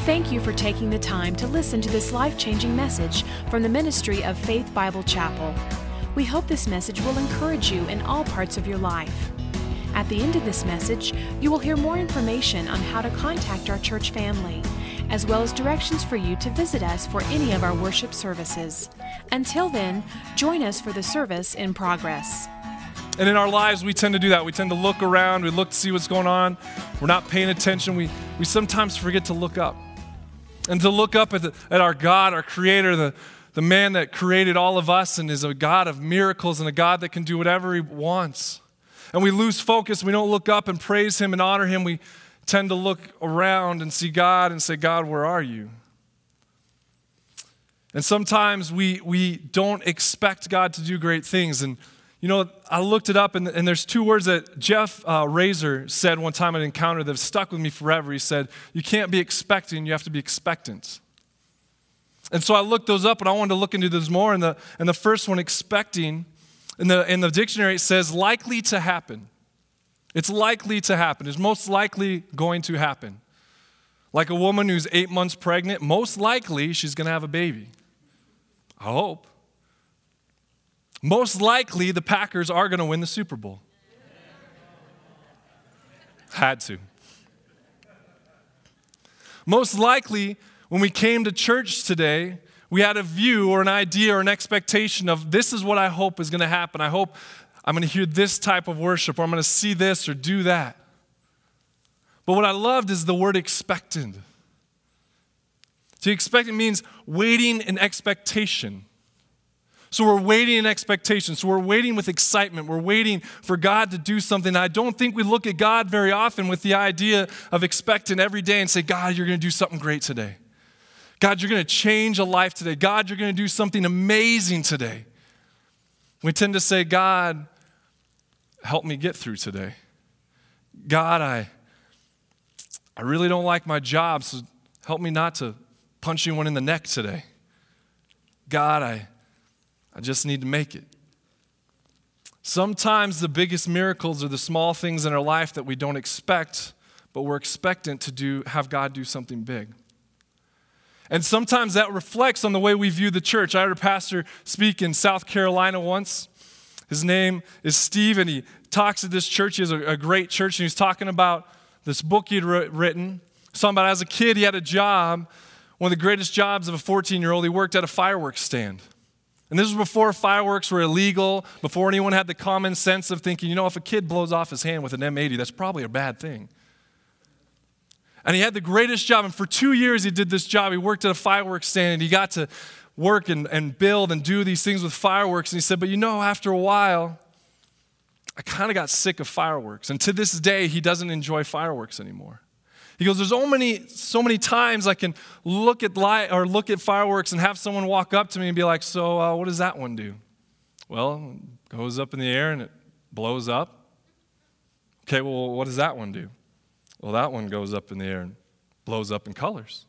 Thank you for taking the time to listen to this life-changing message from the ministry of Faith Bible Chapel. We hope this message will encourage you in all parts of your life. At the end of this message, you will hear more information on how to contact our church family, as well as directions for you to visit us for any of our worship services. Until then, join us for the service in progress. And in our lives, we tend to do that. We tend to look around, we look to see what's going on. We're not paying attention. We sometimes forget to look up. And to look up at our God, our Creator, the man that created all of us and is a God of miracles and a God that can do whatever He wants. And we lose focus. We don't look up and praise Him and honor Him. We tend to look around and see God and say, God, where are you? And sometimes we don't expect God to do great things. And you know, I looked it up, and there's two words that Jeff Razor said one time at an encounter that have stuck with me forever. He said, you can't be expecting, you have to be expectant. And so I looked those up, and I wanted to look into this more. And the first one, expecting, in the dictionary it says likely to happen. It's likely to happen. It's most likely going to happen. Like a woman who's 8 months pregnant, most likely she's going to have a baby. I hope. Most likely, the Packers are going to win the Super Bowl. Had to. Most likely, when we came to church today, we had a view or an idea or an expectation of this is what I hope is going to happen. I hope I'm going to hear this type of worship, or I'm going to see this or do that. But what I loved is the word expectant. To expect, it means waiting in expectation. So we're waiting in expectation. So we're waiting with excitement. We're waiting for God to do something. I don't think we look at God very often with the idea of expecting every day and say, God, you're going to do something great today. God, you're going to change a life today. God, you're going to do something amazing today. We tend to say, God, help me get through today. God, I really don't like my job, so help me not to punch anyone in the neck today. God, I just need to make it. Sometimes the biggest miracles are the small things in our life that we don't expect, but we're expectant to have God do something big. And sometimes that reflects on the way we view the church. I heard a pastor speak in South Carolina once. His name is Steve, and he talks at this church. He has a great church, and he's talking about this book he had written. He's talking about as a kid, he had a job, one of the greatest jobs of a 14-year-old. He worked at a fireworks stand. And this was before fireworks were illegal, before anyone had the common sense of thinking, you know, if a kid blows off his hand with an M80, that's probably a bad thing. And he had the greatest job, and for 2 years he did this job. He worked at a fireworks stand, and he got to work and build and do these things with fireworks. And he said, but you know, after a while, I kind of got sick of fireworks. And to this day, he doesn't enjoy fireworks anymore. He goes, there's so many times I can look at fireworks and have someone walk up to me and be like, so what does that one do? Well, it goes up in the air and it blows up. Okay, well, what does that one do? Well, that one goes up in the air and blows up in colors.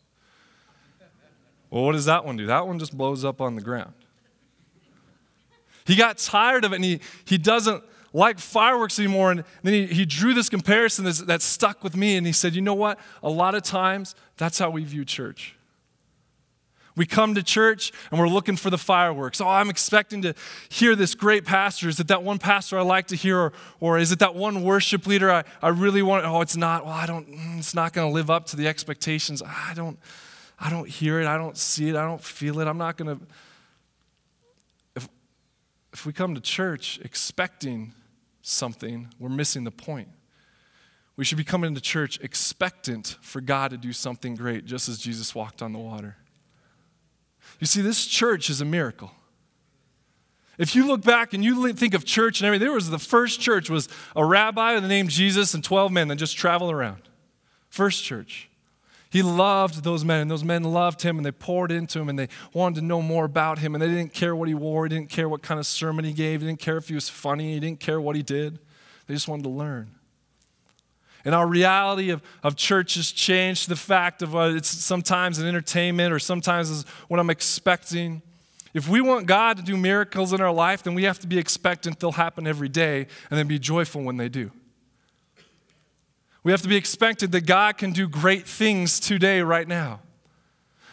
Well, what does that one do? That one just blows up on the ground. He got tired of it, and he doesn't like fireworks anymore. And then he drew this comparison that stuck with me, and he said, you know what? A lot of times, that's how we view church. We come to church, and we're looking for the fireworks. Oh, I'm expecting to hear this great pastor. Is it that one pastor I like to hear? Or is it that one worship leader I really want? Oh, it's not. Well, it's not going to live up to the expectations. I don't hear it. I don't see it. I don't feel it. I'm not going to. If we come to church expecting something, we're missing the point. We should be coming to church expectant for God to do something great, just as Jesus walked on the water. You see, this church is a miracle. If you look back and you think of church and everything, the first church was a rabbi with the name Jesus and 12 men that just travel around. First church. He loved those men, and those men loved him, and they poured into him, and they wanted to know more about him, and they didn't care what he wore. He didn't care what kind of sermon he gave. He didn't care if he was funny. He didn't care what he did. They just wanted to learn. And our reality of church has changed to the fact of it's sometimes an entertainment, or sometimes is what I'm expecting. If we want God to do miracles in our life, then we have to be expectant they'll happen every day, and then be joyful when they do. We have to be expected that God can do great things today, right now.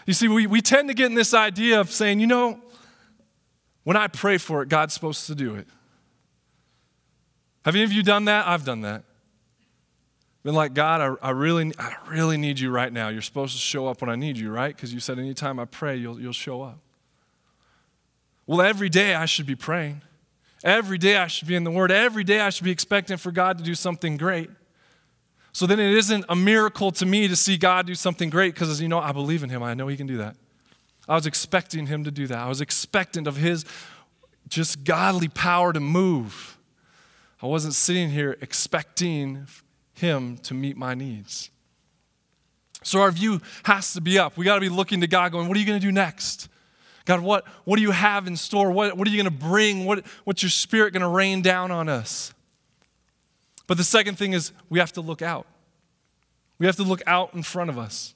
You see, we tend to get in this idea of saying, when I pray for it, God's supposed to do it. Have any of you done that? I've done that. Been like, God, I really need you right now. You're supposed to show up when I need you, right? Because you said anytime I pray, you'll show up. Well, every day I should be praying. Every day I should be in the Word. Every day I should be expecting for God to do something great. So then it isn't a miracle to me to see God do something great because, I believe in Him. I know He can do that. I was expecting Him to do that. I was expectant of His just godly power to move. I wasn't sitting here expecting Him to meet my needs. So our view has to be up. We got to be looking to God going, what are you going to do next? God, what do you have in store? What are you going to bring? What's your Spirit going to rain down on us? But the second thing is we have to look out. We have to look out in front of us.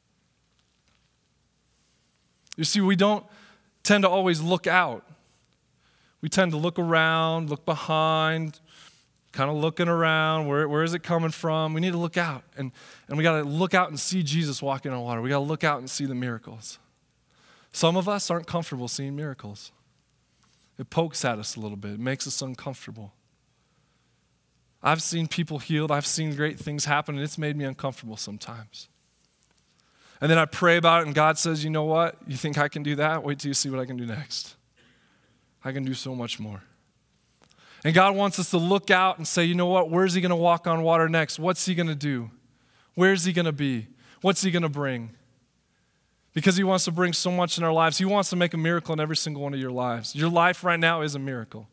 You see, we don't tend to always look out. We tend to look around, look behind, kind of looking around. Where is it coming from? We need to look out. And we got to look out and see Jesus walking on water. We got to look out and see the miracles. Some of us aren't comfortable seeing miracles. It pokes at us a little bit. It makes us uncomfortable. I've seen people healed. I've seen great things happen, and it's made me uncomfortable sometimes. And then I pray about it, and God says, you know what? You think I can do that? Wait till you see what I can do next. I can do so much more. And God wants us to look out and say, you know what? Where's He going to walk on water next? What's He going to do? Where's He going to be? What's He going to bring? Because He wants to bring so much in our lives. He wants to make a miracle in every single one of your lives. Your life right now is a miracle.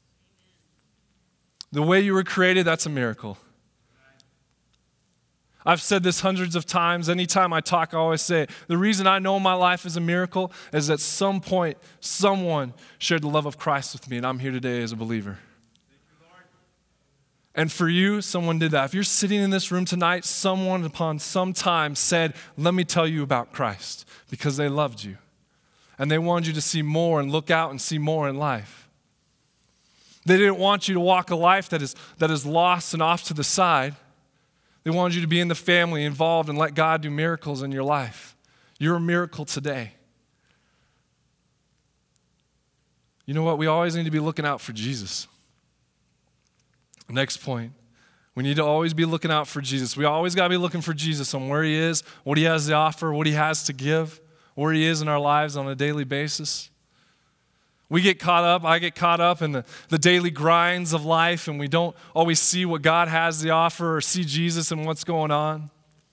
The way you were created, that's a miracle. I've said this hundreds of times. Anytime I talk, I always say it. The reason I know my life is a miracle is at some point, someone shared the love of Christ with me, and I'm here today as a believer. And for you, someone did that. If you're sitting in this room tonight, someone upon some time said, let me tell you about Christ, because they loved you. And they wanted you to see more and look out and see more in life. They didn't want you to walk a life that is lost and off to the side. They wanted you to be in the family, involved, and let God do miracles in your life. You're a miracle today. You know what? We always need to be looking out for Jesus. Next point, we need to always be looking out for Jesus. We always got to be looking for Jesus on where He is, what He has to offer, what He has to give, where He is in our lives on a daily basis. I get caught up in the daily grinds of life, and we don't always see what God has to offer or see Jesus and what's going on.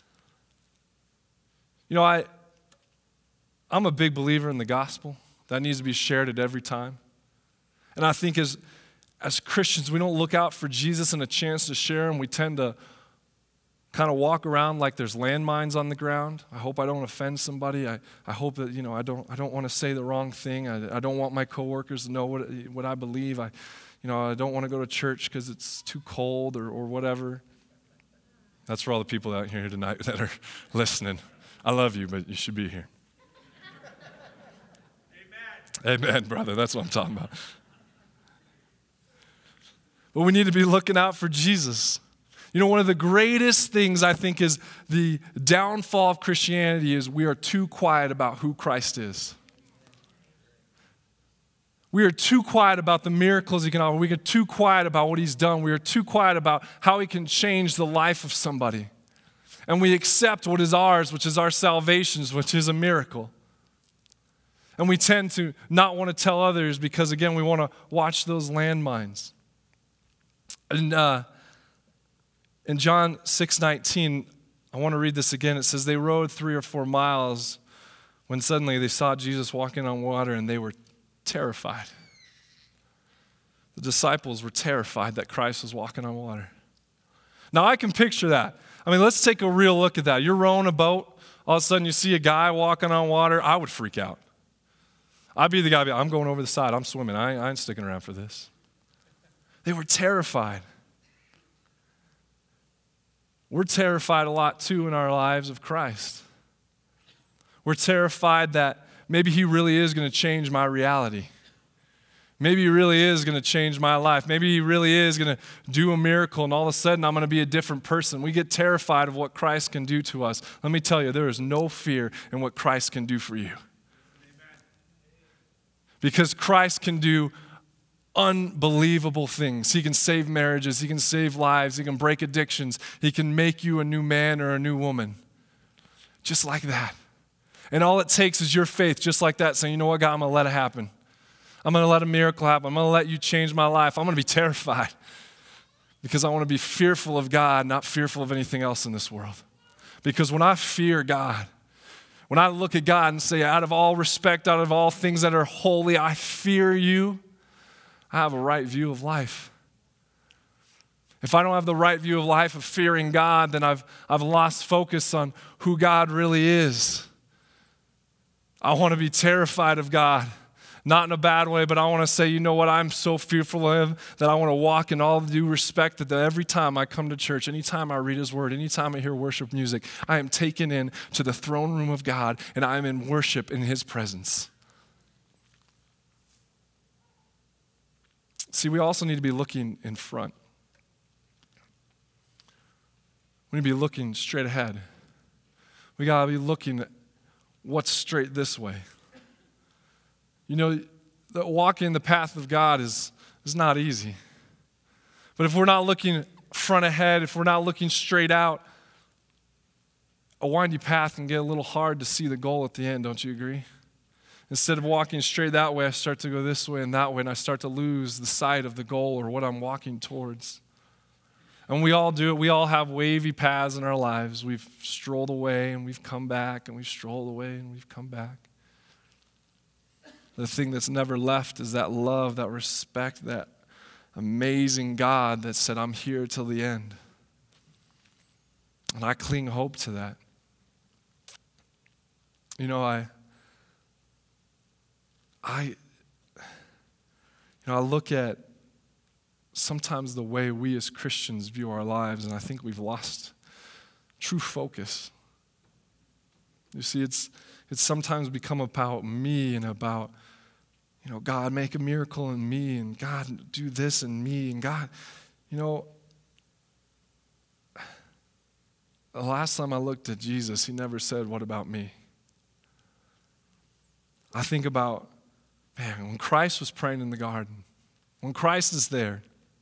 I'm a big believer in the gospel. That needs to be shared at every time. And I think as Christians, we don't look out for Jesus and a chance to share Him. We tend to kind of walk around like there's landmines on the ground. I hope I don't offend somebody. I hope that, I don't want to say the wrong thing. I don't want my coworkers to know what I believe. I don't want to go to church because it's too cold or whatever. That's for all the people out here tonight that are listening. I love you, but you should be here. Amen, brother. That's what I'm talking about. But we need to be looking out for Jesus. One of the greatest things I think is the downfall of Christianity is we are too quiet about who Christ is. We are too quiet about the miracles He can offer. We are too quiet about what He's done. We are too quiet about how He can change the life of somebody. And we accept what is ours, which is our salvation, which is a miracle. And we tend to not want to tell others because, again, we want to watch those landmines. And in John 6:19, I want to read this again. It says, they rode 3 or 4 miles when suddenly they saw Jesus walking on water and they were terrified. The disciples were terrified that Christ was walking on water. Now I can picture that. Let's take a real look at that. You're rowing a boat. All of a sudden you see a guy walking on water. I would freak out. I'd be the guy, I'm going over the side. I'm swimming. I ain't sticking around for this. They were terrified. We're terrified a lot, too, in our lives of Christ. We're terrified that maybe He really is going to change my reality. Maybe he really is going to change my life. Maybe he really is going to do a miracle, and all of a sudden I'm going to be a different person. We get terrified of what Christ can do to us. Let me tell you, there is no fear in what Christ can do for you. Because Christ can do unbelievable things. He can save marriages. He can save lives. He can break addictions. He can make you a new man or a new woman. Just like that. And all it takes is your faith, just like that, saying, you know what, God, I'm going to let it happen. I'm going to let a miracle happen. I'm going to let you change my life. I'm going to be terrified because I want to be fearful of God, not fearful of anything else in this world. Because when I fear God, when I look at God and say, out of all respect, out of all things that are holy, I fear you, I have a right view of life. If I don't have the right view of life of fearing God, then I've lost focus on who God really is. I want to be terrified of God. Not in a bad way, but I want to say, you know what, I'm so fearful of him that I want to walk in all due respect that every time I come to church, anytime I read his word, anytime I hear worship music, I am taken in to the throne room of God and I am in worship in his presence. See, we also need to be looking in front. We need to be looking straight ahead. We got to be looking at what's straight this way. You know, walking the path of God is not easy. But if we're not looking front ahead, if we're not looking straight out, a windy path can get a little hard to see the goal at the end, don't you agree? Instead of walking straight that way, I start to go this way, and I start to lose the sight of the goal or what I'm walking towards. And we all do it. We all have wavy paths in our lives. We've strolled away, and we've come back, and we've strolled away, and we've come back. The thing that's never left is that love, that respect, that amazing God that said, I'm here till the end. And I cling hope to that. You know, I look at sometimes the way we as Christians view our lives, and I think we've lost true focus. You see, it's sometimes become about me and about, God, make a miracle in me, and God, do this in me, and God, the last time I looked at Jesus, he never said, what about me? I think about, man, when Christ was praying in the garden, when Christ is there,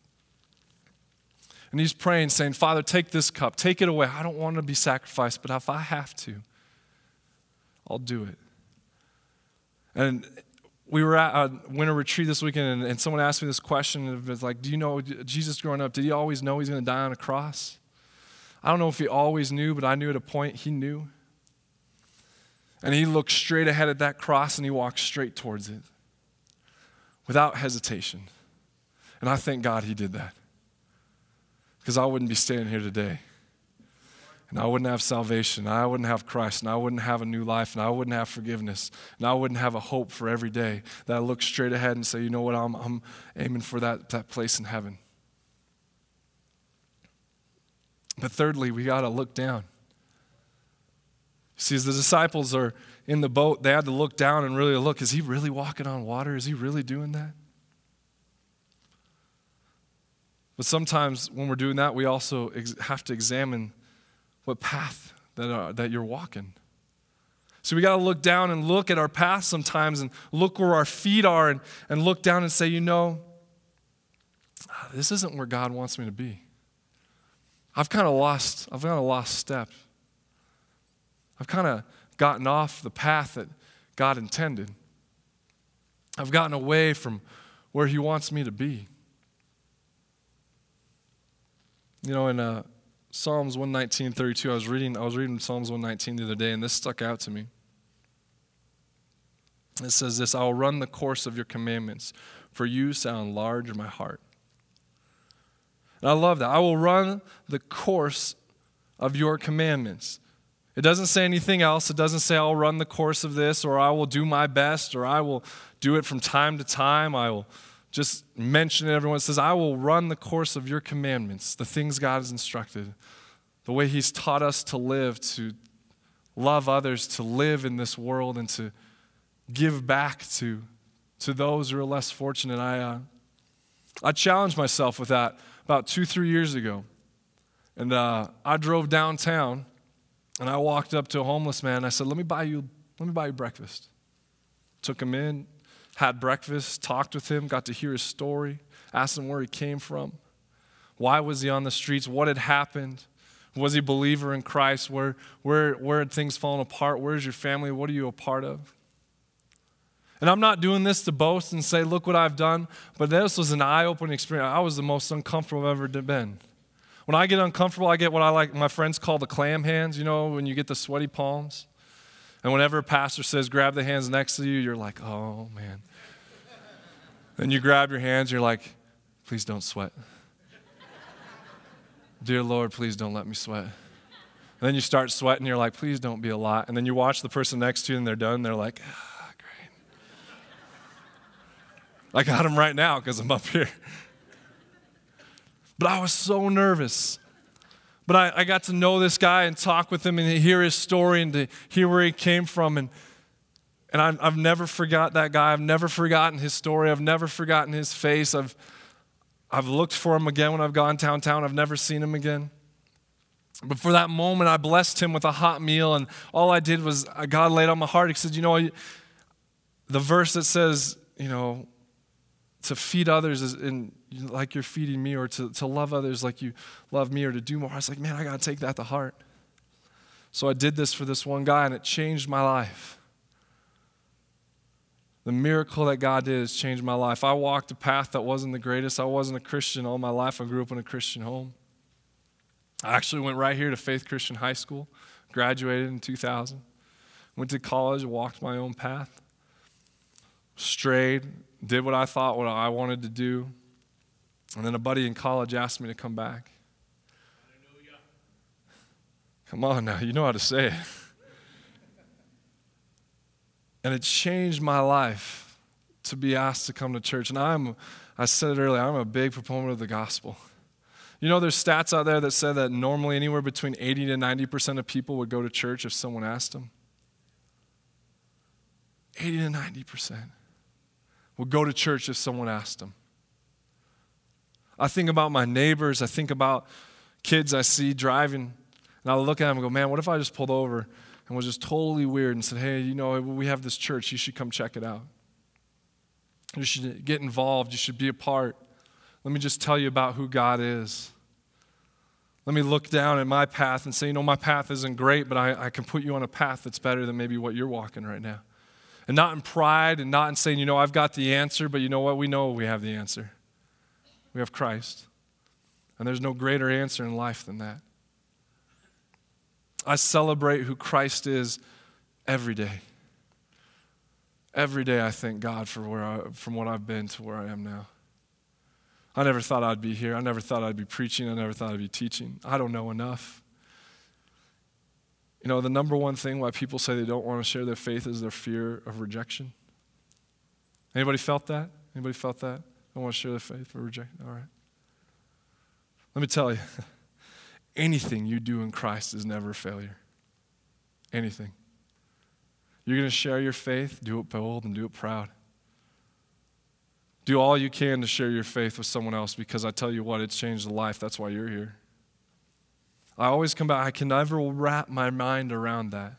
and he's praying, saying, Father, take this cup, take it away. I don't want to be sacrificed, but if I have to, I'll do it. And we were at a winter retreat this weekend, and someone asked me this question. It was like, do you know Jesus growing up, did he always know he's going to die on a cross? I don't know if he always knew, but I knew at a point he knew. And he looked straight ahead at that cross, and he walked straight towards it without hesitation. And I thank God he did that, because I wouldn't be standing here today. And I wouldn't have salvation, and I wouldn't have Christ, and I wouldn't have a new life, and I wouldn't have forgiveness, and I wouldn't have a hope for every day that I look straight ahead and say, you know what, I'm aiming for that place in heaven. But thirdly, we got to look down. See, as the disciples are in the boat, they had to look down and really look. Is he really walking on water? Is he really doing that? But sometimes when we're doing that, we also have to examine what path that you're walking. So we got to look down and look at our path sometimes and look where our feet are and look down and say, this isn't where God wants me to be. I've kind of lost step. I've kind of gotten off the path that God intended. I've gotten away from where he wants me to be. In Psalms 119:32, I was reading Psalms 119 the other day, and this stuck out to me. It says this, I will run the course of your commandments, for you sound large in my heart. And I love that. I will run the course of your commandments. It doesn't say anything else. It doesn't say I'll run the course of this, or I will do my best, or I will do it from time to time. I will just mention it. Everyone says, I will run the course of your commandments, the things God has instructed, the way he's taught us to live, to love others, to live in this world, and to give back to to those who are less fortunate. I challenged myself with that about 2-3 years ago. And I drove downtown, and I walked up to a homeless man, and I said, let me buy you breakfast. Took him in, had breakfast, talked with him, got to hear his story, asked him where he came from. Why was he on the streets? What had happened? Was he a believer in Christ? Where had things fallen apart? Where's your family? What are you a part of? And I'm not doing this to boast and say, look what I've done, but this was an eye-opening experience. I was the most uncomfortable I've ever been. When I get uncomfortable, I get what my friends call the clam hands, when you get the sweaty palms. And whenever a pastor says, grab the hands next to you, you're like, oh, man. Then you grab your hands, you're like, please don't sweat. Dear Lord, please don't let me sweat. And then you start sweating, you're like, please don't be a lot. And then you watch the person next to you and they're done, they're like, great. I got him right now because I'm up here. But I was so nervous. But I got to know this guy and talk with him and hear his story and to hear where he came from. And I've never forgot that guy. I've never forgotten his story. I've never forgotten his face. I've looked for him again when I've gone downtown. I've never seen him again. But for that moment, I blessed him with a hot meal. And all I did was, God laid on my heart. He said, the verse that says, to feed others is like you're feeding me, or to love others like you love me, or to do more. I was like, man, I got to take that to heart. So I did this for this one guy, and it changed my life. The miracle that God did has changed my life. I walked a path that wasn't the greatest. I wasn't a Christian all my life. I grew up in a Christian home. I actually went right here to Faith Christian High School, graduated in 2000, went to college, walked my own path, strayed, did what I thought what I wanted to do. And then a buddy in college asked me to come back. Hallelujah. Come on now, you know how to say it. And it changed my life to be asked to come to church. And I said it earlier, I'm a big proponent of the gospel. There's stats out there that said that normally anywhere between 80 to 90% of people would go to church if someone asked them. 80 to 90% would go to church if someone asked them. I think about my neighbors. I think about kids I see driving, and I look at them and go, man, what if I just pulled over and was just totally weird and said, hey, we have this church. You should come check it out. You should get involved. You should be a part. Let me just tell you about who God is. Let me look down at my path and say, my path isn't great, but I can put you on a path that's better than maybe what you're walking right now. And not in pride and not in saying, I've got the answer, but you know what? We know we have the answer. We have Christ. And there's no greater answer in life than that. I celebrate who Christ is every day. Every day I thank God for from what I've been to where I am now. I never thought I'd be here. I never thought I'd be preaching. I never thought I'd be teaching. I don't know enough. The number one thing why people say they don't want to share their faith is their fear of rejection. Anybody felt that? Anybody felt that? Don't want to share their faith or reject? All right. Let me tell you, anything you do in Christ is never a failure. Anything. You're going to share your faith, do it bold and do it proud. Do all you can to share your faith with someone else, because I tell you what, it's changed a life. That's why you're here. I always come back, I can never wrap my mind around that.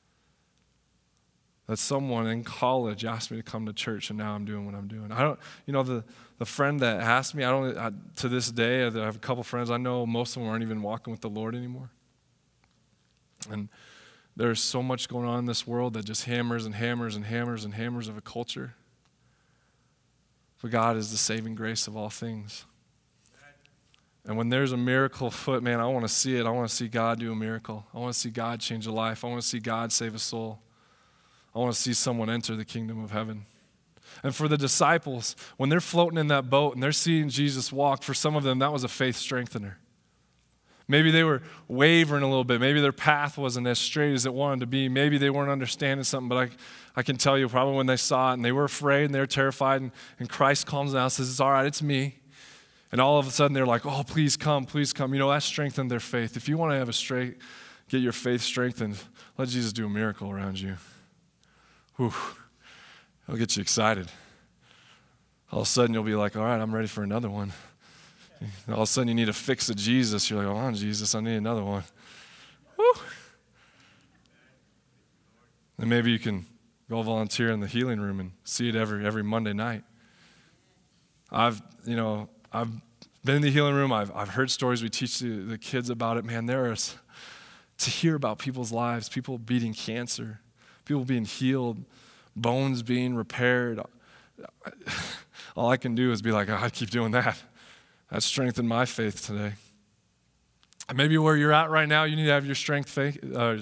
That someone in college asked me to come to church, and now I'm doing what I'm doing. The friend that asked me, to this day, I have a couple friends I know, most of them aren't even walking with the Lord anymore. And there's so much going on in this world that just hammers and hammers and hammers and hammers of a culture. But God is the saving grace of all things. And when there's a miracle afoot, man, I want to see it. I want to see God do a miracle. I want to see God change a life. I want to see God save a soul. I want to see someone enter the kingdom of heaven. And for the disciples, when they're floating in that boat and they're seeing Jesus walk, for some of them, that was a faith strengthener. Maybe they were wavering a little bit. Maybe their path wasn't as straight as it wanted to be. Maybe they weren't understanding something, but I can tell you probably when they saw it and they were afraid and they were terrified, and Christ calms them down and says, it's all right, it's me. And all of a sudden they're like, oh, please come, please come. That strengthened their faith. If you want to get your faith strengthened, let Jesus do a miracle around you. Whew. It'll get you excited. All of a sudden you'll be like, all right, I'm ready for another one. And all of a sudden you need a fix of Jesus. You're like, hold on, Jesus, I need another one. Woo. And maybe you can go volunteer in the healing room and see it every Monday night. I've been in the healing room. I've heard stories. We teach the kids about it. Man, to hear about people's lives, people beating cancer, people being healed, bones being repaired. All I can do is be like, I keep doing that. That strengthened my faith today. And maybe where you're at right now, you need to have your strength faith.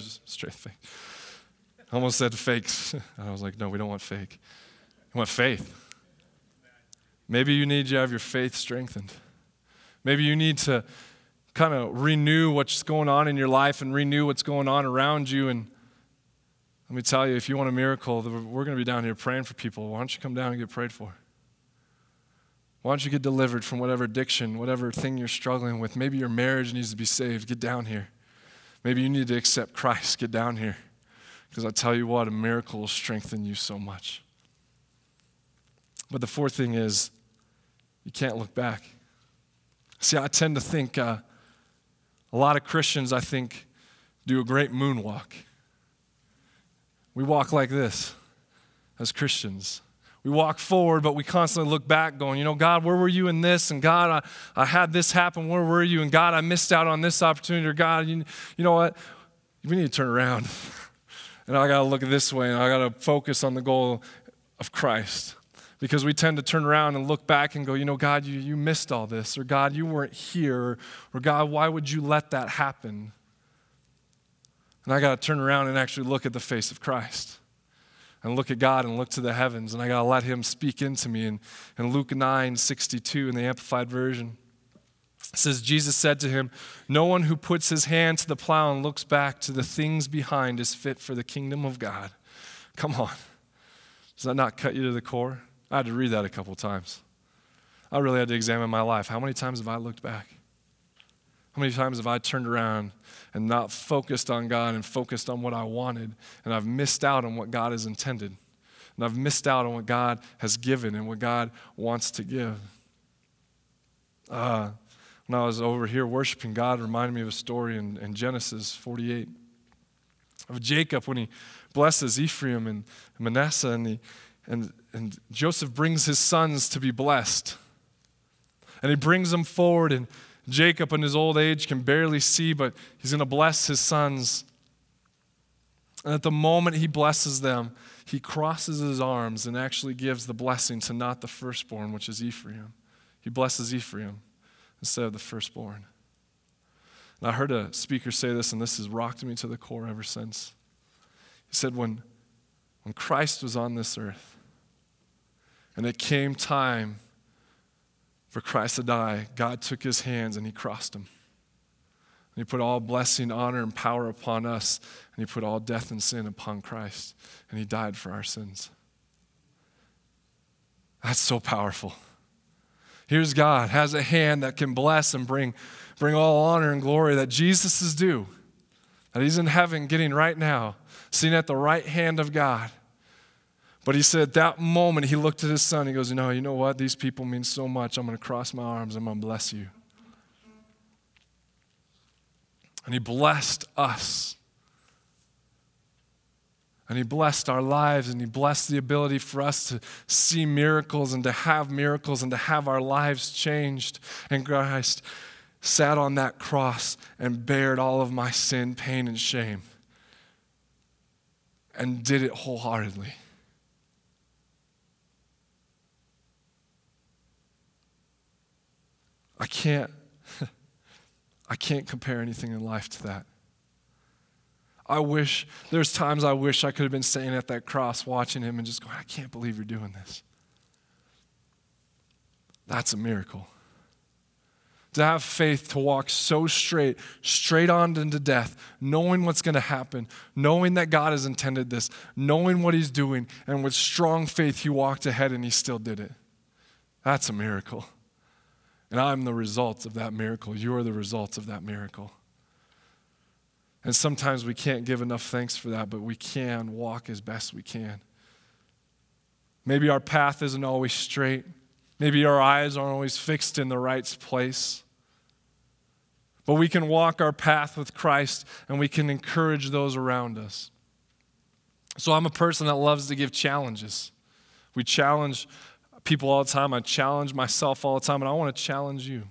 I almost said fakes. I was like, no, we don't want fake. We want faith. Maybe you need to have your faith strengthened. Maybe you need to kind of renew what's going on in your life and renew what's going on around you. And let me tell you, if you want a miracle, we're going to be down here praying for people. Why don't you come down and get prayed for? Why don't you get delivered from whatever addiction, whatever thing you're struggling with? Maybe your marriage needs to be saved. Get down here. Maybe you need to accept Christ. Get down here. Because I tell you what, a miracle will strengthen you so much. But the fourth thing is, you can't look back. See, I tend to think a lot of Christians, I think, do a great moonwalk. We walk like this as Christians. We walk forward, but we constantly look back going, God, where were you in this? And God, I had this happen. Where were you? And God, I missed out on this opportunity. Or God, you know what? We need to turn around. And I got to look this way, and I got to focus on the goal of Christ. Because we tend to turn around and look back and go, God, you missed all this. Or God, you weren't here. Or God, why would you let that happen? And I got to turn around and actually look at the face of Christ. And look at God and look to the heavens. And I got to let him speak into me. And in Luke 9:62 in the Amplified Version, it says, Jesus said to him, no one who puts his hand to the plow and looks back to the things behind is fit for the kingdom of God. Come on. Does that not cut you to the core? I had to read that a couple times. I really had to examine my life. How many times have I looked back? How many times have I turned around and not focused on God and focused on what I wanted, and I've missed out on what God has intended, and I've missed out on what God has given and what God wants to give? When I was over here worshiping God, it reminded me of a story in Genesis 48 of Jacob when he blesses Ephraim and Manasseh, and Joseph brings his sons to be blessed. And he brings them forward, and Jacob in his old age can barely see, but he's going to bless his sons. And at the moment he blesses them, he crosses his arms and actually gives the blessing to not the firstborn, which is Ephraim. He blesses Ephraim instead of the firstborn. And I heard a speaker say this, and this has rocked me to the core ever since. He said, when Christ was on this earth, and it came time for Christ to die, God took his hands and he crossed them. And he put all blessing, honor, and power upon us, and he put all death and sin upon Christ, and he died for our sins. That's so powerful. Here's God, has a hand that can bless and bring all honor and glory that Jesus is due, that he's in heaven getting right now, sitting at the right hand of God. But he said at that moment, he looked at his son, he goes, you know what? These people mean so much. I'm going to cross my arms, I'm going to bless you. And he blessed us. And he blessed our lives, and he blessed the ability for us to see miracles and to have our lives changed. And Christ sat on that cross and bared all of my sin, pain, and shame. And did it wholeheartedly. I can't compare anything in life to that. There's times I wish I could have been standing at that cross watching him and just going, I can't believe you're doing this. That's a miracle. To have faith to walk so straight on into death, knowing what's going to happen, knowing that God has intended this, knowing what he's doing, and with strong faith he walked ahead and he still did it. That's a miracle. And I'm the result of that miracle. You are the results of that miracle. And sometimes we can't give enough thanks for that, but we can walk as best we can. Maybe our path isn't always straight. Maybe our eyes aren't always fixed in the right place. But we can walk our path with Christ and we can encourage those around us. So I'm a person that loves to give challenges. We challenge people all the time. I challenge myself all the time, and I want to challenge you.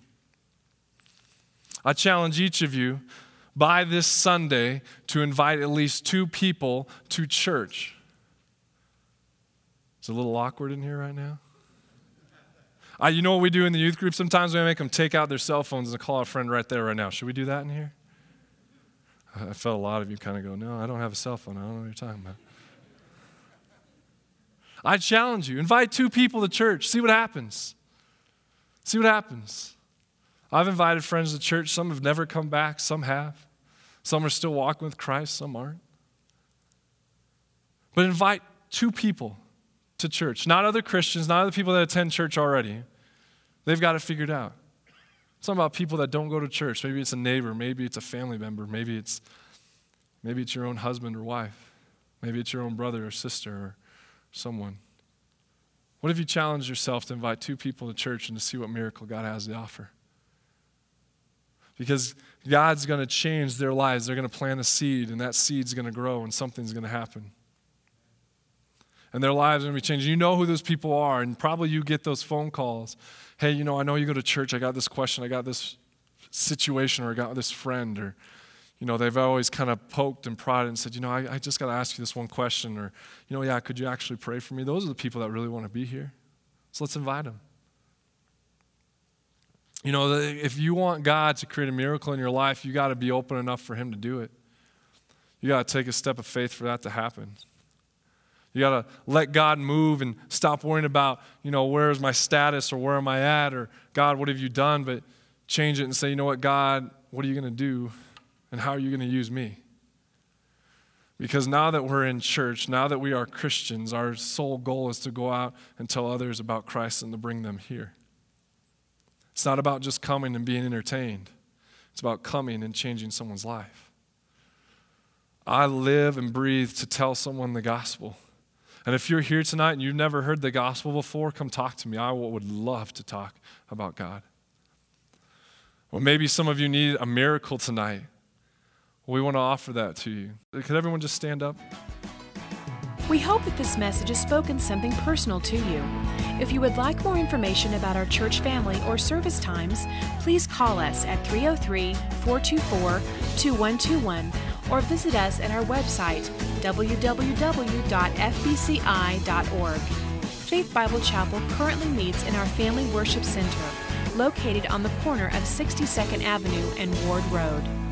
I challenge each of you by this Sunday to invite at least 2 people to church. It's a little awkward in here right now. You know what we do in the youth group? Sometimes we make them take out their cell phones and call a friend right there, right now. Should we do that in here? I felt a lot of you kind of go, no, I don't have a cell phone. I don't know what you're talking about. I challenge you. Invite 2 people to church. See what happens. See what happens. I've invited friends to church. Some have never come back. Some have. Some are still walking with Christ. Some aren't. But invite 2 people to church. Not other Christians, not other people that attend church already. They've got it figured out. It's not about people that don't go to church. Maybe it's a neighbor. Maybe it's a family member. Maybe it's your own husband or wife. Maybe it's your own brother or sister or someone. What if you challenge yourself to invite 2 people to church and to see what miracle God has to offer? Because God's going to change their lives. They're going to plant a seed, and that seed's going to grow, and something's going to happen. And their lives are going to be changed. You know who those people are, and probably you get those phone calls. Hey, I know you go to church. I got this question. I got this situation, or I got this friend, or they've always kind of poked and prodded and said, I just got to ask you this one question, or, could you actually pray for me? Those are the people that really want to be here. So let's invite them. If you want God to create a miracle in your life, you got to be open enough for him to do it. You got to take a step of faith for that to happen. You got to let God move and stop worrying about, where's my status or where am I at, or God, what have you done? But change it and say, God, what are you going to do? And how are you going to use me? Because now that we're in church, now that we are Christians, our sole goal is to go out and tell others about Christ and to bring them here. It's not about just coming and being entertained. It's about coming and changing someone's life. I live and breathe to tell someone the gospel. And if you're here tonight and you've never heard the gospel before, come talk to me. I would love to talk about God. Well, maybe some of you need a miracle tonight. We want to offer that to you. Could everyone just stand up? We hope that this message has spoken something personal to you. If you would like more information about our church family or service times, please call us at 303-424-2121 or visit us at our website, www.fbci.org. Faith Bible Chapel currently meets in our Family Worship Center, located on the corner of 62nd Avenue and Ward Road.